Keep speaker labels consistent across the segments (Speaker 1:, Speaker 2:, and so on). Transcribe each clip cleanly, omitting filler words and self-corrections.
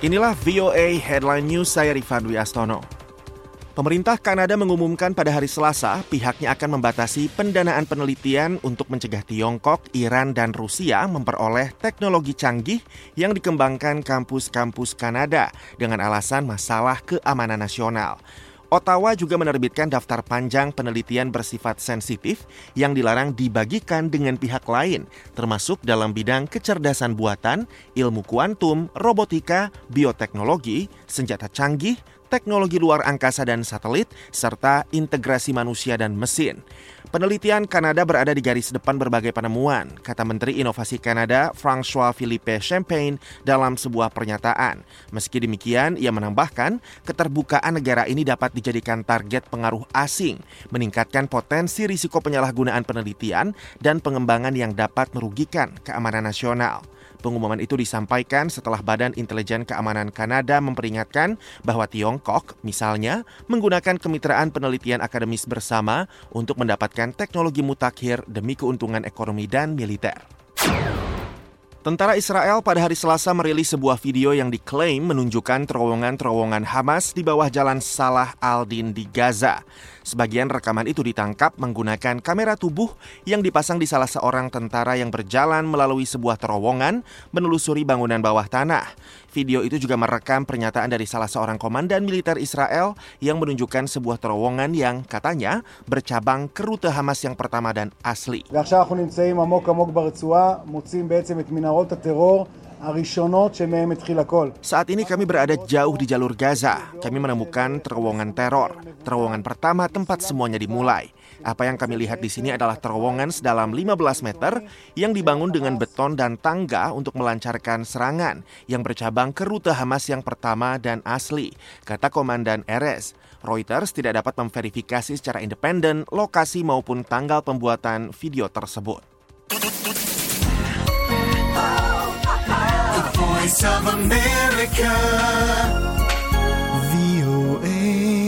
Speaker 1: Inilah VOA Headline News, saya Rifan Dwi Astono. Pemerintah Kanada mengumumkan pada hari Selasa pihaknya akan membatasi pendanaan penelitian untuk mencegah Tiongkok, Iran, dan Rusia memperoleh teknologi canggih yang dikembangkan kampus-kampus Kanada dengan alasan masalah keamanan nasional. Ottawa juga menerbitkan daftar panjang penelitian bersifat sensitif yang dilarang dibagikan dengan pihak lain, termasuk dalam bidang kecerdasan buatan, ilmu kuantum, robotika, bioteknologi, senjata canggih, teknologi luar angkasa dan satelit, serta integrasi manusia dan mesin. Penelitian Kanada berada di garis depan berbagai penemuan, kata Menteri Inovasi Kanada François-Philippe Champagne dalam sebuah pernyataan. Meski demikian, ia menambahkan keterbukaan negara ini dapat dijadikan target pengaruh asing, meningkatkan potensi risiko penyalahgunaan penelitian dan pengembangan yang dapat merugikan keamanan nasional. Pengumuman itu disampaikan setelah Badan Intelijen Keamanan Kanada memperingatkan bahwa Tiongkok, misalnya, menggunakan kemitraan penelitian akademis bersama untuk mendapatkan teknologi mutakhir demi keuntungan ekonomi dan militer. Tentara Israel pada hari Selasa merilis sebuah video yang diklaim menunjukkan terowongan-terowongan Hamas di bawah jalan Salah al-Din di Gaza. Sebagian rekaman itu ditangkap menggunakan kamera tubuh yang dipasang di salah seorang tentara yang berjalan melalui sebuah terowongan menelusuri bangunan bawah tanah. Video itu juga merekam pernyataan dari salah seorang komandan militer Israel yang menunjukkan sebuah terowongan yang katanya bercabang ke rute Hamas yang pertama dan asli. Saat ini kami berada jauh di jalur Gaza. Kami menemukan terowongan teror. Terowongan pertama tempat semuanya dimulai. Apa yang kami lihat di sini adalah terowongan sedalam 15 meter yang dibangun dengan beton dan tangga untuk melancarkan serangan yang bercabang ke rute Hamas yang pertama dan asli, kata Komandan Erez. Reuters tidak dapat memverifikasi secara independen lokasi maupun tanggal pembuatan video tersebut.
Speaker 2: Voice of America, VOA.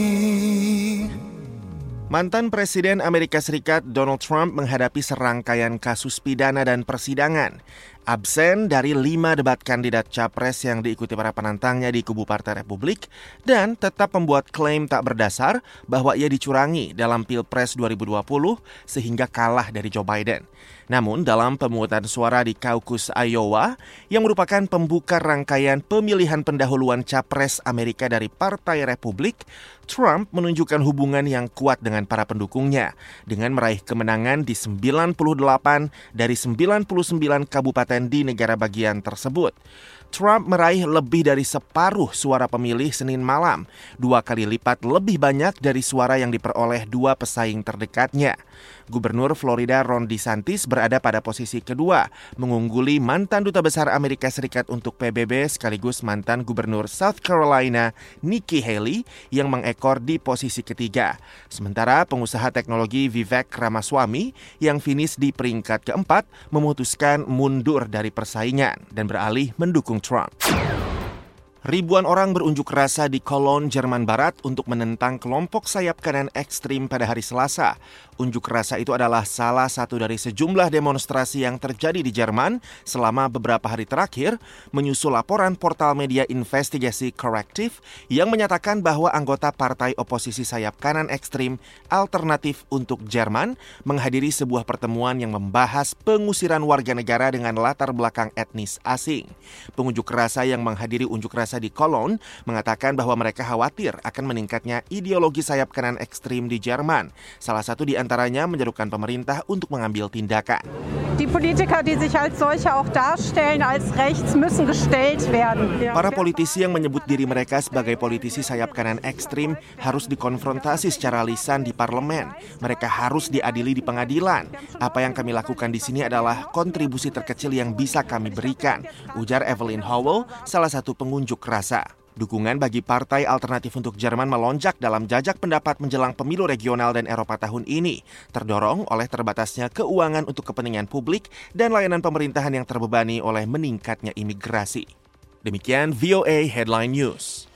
Speaker 1: Mantan Presiden Amerika Serikat Donald Trump menghadapi serangkaian kasus pidana dan persidangan. Absen dari 5 debat kandidat capres yang diikuti para penantangnya di kubu Partai Republik dan tetap membuat klaim tak berdasar bahwa ia dicurangi dalam Pilpres 2020 sehingga kalah dari Joe Biden. Namun dalam pemungutan suara di Caucus Iowa yang merupakan pembuka rangkaian pemilihan pendahuluan capres Amerika dari Partai Republik, Trump menunjukkan hubungan yang kuat dengan para pendukungnya dengan meraih kemenangan di 98 dari 99 kabupaten di negara bagian tersebut. Trump meraih lebih dari separuh suara pemilih Senin malam, 2 kali lipat lebih banyak dari suara yang diperoleh 2 pesaing terdekatnya. Gubernur Florida Ron DeSantis berada pada posisi kedua, mengungguli mantan Duta Besar Amerika Serikat untuk PBB sekaligus mantan Gubernur South Carolina Nikki Haley yang mengekor di posisi ketiga. Sementara pengusaha teknologi Vivek Ramaswamy yang finish di peringkat keempat memutuskan mundur dari persaingan dan beralih mendukung Trump. Ribuan orang berunjuk rasa di Cologne, Jerman Barat untuk menentang kelompok sayap kanan ekstrim pada hari Selasa. Unjuk rasa itu adalah salah satu dari sejumlah demonstrasi yang terjadi di Jerman selama beberapa hari terakhir, menyusul laporan portal media investigasi Corrective yang menyatakan bahwa anggota partai oposisi sayap kanan ekstrim Alternatif untuk Jerman menghadiri sebuah pertemuan yang membahas pengusiran warga negara dengan latar belakang etnis asing. Pengunjuk rasa yang menghadiri unjuk rasa di Cologne mengatakan bahwa mereka khawatir akan meningkatnya ideologi sayap kanan ekstrim di Jerman. Salah satu di antaranya menyerukan pemerintah untuk mengambil tindakan.
Speaker 3: Die Politiker, die sich als solche auch darstellen als rechts, müssen gestellt werden.
Speaker 1: Para politisi yang menyebut diri mereka sebagai politisi sayap kanan ekstrim harus dikonfrontasi secara lisan di parlemen. Mereka harus diadili di pengadilan. Apa yang kami lakukan di sini adalah kontribusi terkecil yang bisa kami berikan, ujar Evelyn Howell, salah satu pengunjuk rasa. Dukungan bagi Partai Alternatif untuk Jerman melonjak dalam jajak pendapat menjelang pemilu regional dan Eropa tahun ini, terdorong oleh terbatasnya keuangan untuk kepentingan publik dan layanan pemerintahan yang terbebani oleh meningkatnya imigrasi. Demikian VOA Headline News.